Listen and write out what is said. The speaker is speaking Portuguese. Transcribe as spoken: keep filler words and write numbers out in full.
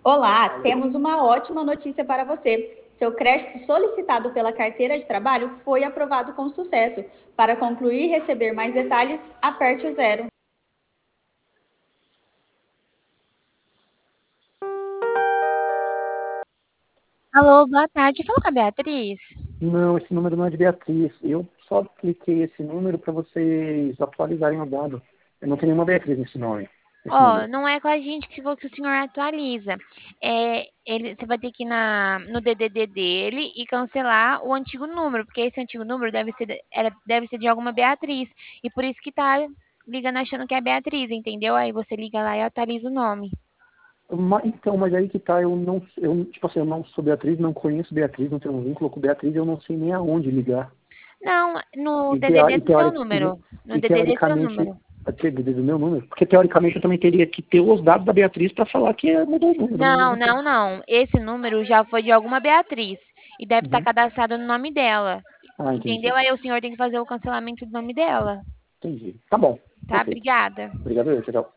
Olá, temos uma ótima notícia para você. Seu crédito solicitado pela carteira de trabalho foi aprovado com sucesso. Para concluir e receber mais detalhes, aperte o zero. Alô, boa tarde. Fala com a Beatriz. Não, esse número não é de Beatriz. Eu só cliquei esse número para vocês atualizarem o dado. Eu não tenho nenhuma Beatriz nesse nome, nesse Ó, número. não é com a gente que o que o senhor atualiza. É, ele, você vai ter que ir na, no D D D dele e cancelar o antigo número, porque esse antigo número deve ser, de- era, deve ser de alguma Beatriz. E por isso que tá ligando achando que é Beatriz, entendeu? Aí você liga lá e atualiza o nome. Ma- Então, mas aí que tá, eu não, eu, tipo assim, eu não sou Beatriz, não conheço Beatriz, não tenho um vínculo com Beatriz, eu não sei nem aonde ligar. Não, no E, teo- D D D e, do seu teori- número. e, No e D D D do seu teoricamente, número. a ter do meu número, porque teoricamente eu também teria que ter os dados da Beatriz para falar que é- mudou o número, né? Não, Não sei. não, não. Esse número já foi de alguma Beatriz e deve estar Uhum. cadastrado no nome dela. Ah, Entendeu? entendi. Aí o senhor tem que fazer o cancelamento do nome dela. Entendi. Tá bom. Tá? Perfeito. Obrigada. Obrigado, tchau. Tchau.